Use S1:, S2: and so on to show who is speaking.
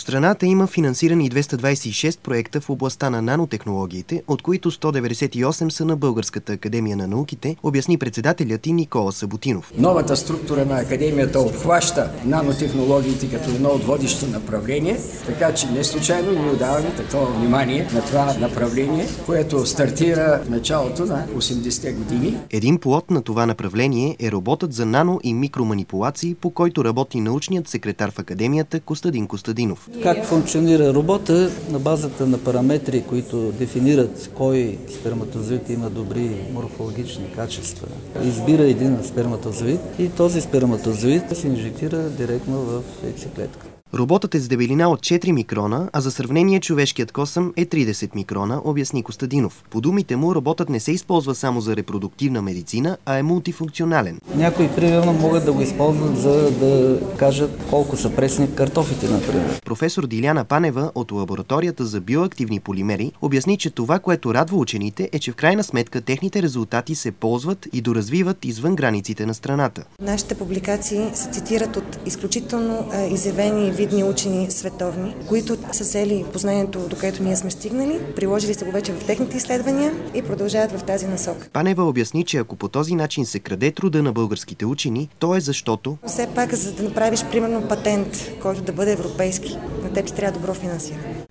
S1: В страната има финансирани 226 проекта в областта на нанотехнологиите, от които 198 са на Българската академия на науките, обясни председателят и Никола Саботинов.
S2: Новата структура на академията обхваща нанотехнологиите като едно от водещо направление, така че не случайно ние отдаваме такова внимание на това направление, което стартира в началото на 80-те години.
S1: Един плод на това направление е роботът за нано и микроманипулации, по който работи научният секретар в академията Костадин Костадинов.
S3: Как функционира робота на базата на параметри, които дефинират кой сперматозоид има добри морфологични качества. Избира един сперматозоид и този сперматозоид се инжектира директно в яйцеклетка.
S1: Роботът е с дебелина от 4 микрона, а за сравнение човешкият косъм е 30 микрона, обясни Костадинов. По думите му, роботът не се използва само за репродуктивна медицина, а е мултифункционален.
S3: Някои, примерно, могат да го използват за да кажат колко са пресни картофите, например.
S1: Професор Диляна Панева от лабораторията за биоактивни полимери обясни, че това, което радва учените, е, че в крайна сметка техните резултати се ползват и доразвиват извън границите на страната.
S4: Нашите публикации се цитират от изключително изявени видни учени световни, които са взели познанието, до което ние сме стигнали, приложили се го вече в техните изследвания и продължават в тази насока.
S1: Панева обясни, че ако по този начин се краде труда на българските учени, то е защото...
S4: Все пак, за да направиш примерно патент, който да бъде европейски, на теб ти трябва добро финансиране.